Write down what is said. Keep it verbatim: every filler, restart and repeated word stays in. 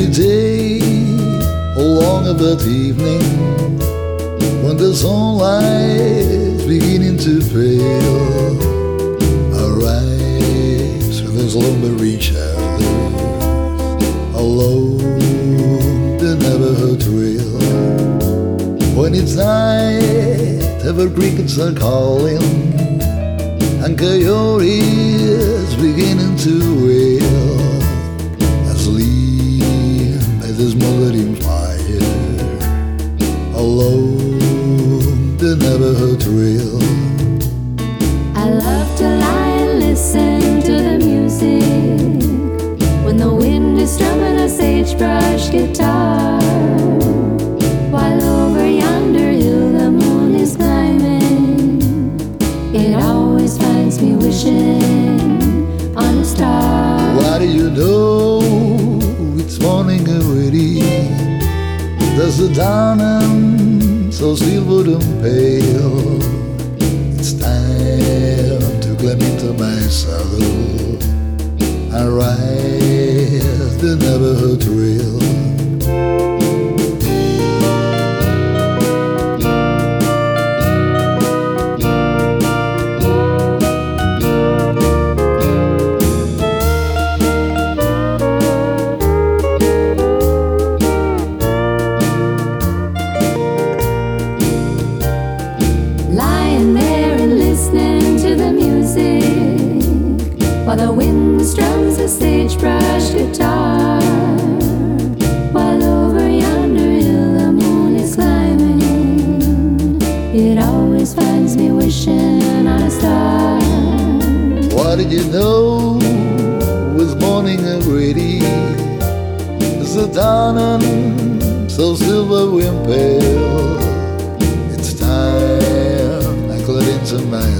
every day along of that evening, when the sunlight's beginning to pale, I rise through the slumbering shadows alone the neighborhood trail. When it's night, ever crickets are calling and coyotes beginning to wail. Asleep by the smoldering fire alone the neighborhood trail. I love to lie and listen to the music when the wind is strumming a sagebrush guitar, while over yonder hill the moon is climbing. It always finds me wishing on a star. What do you know? It's morning already. There's the dawn and so silver and pale. It's time to climb into my saddle and ride the neighborhood trail. Lying there and listening to the music while the wind strums a sagebrush guitar, while over yonder hill the moon is climbing. It always finds me wishing on a star. What did you know? Was morning already. It's the dawn and so silver and pale. It's time I climb into my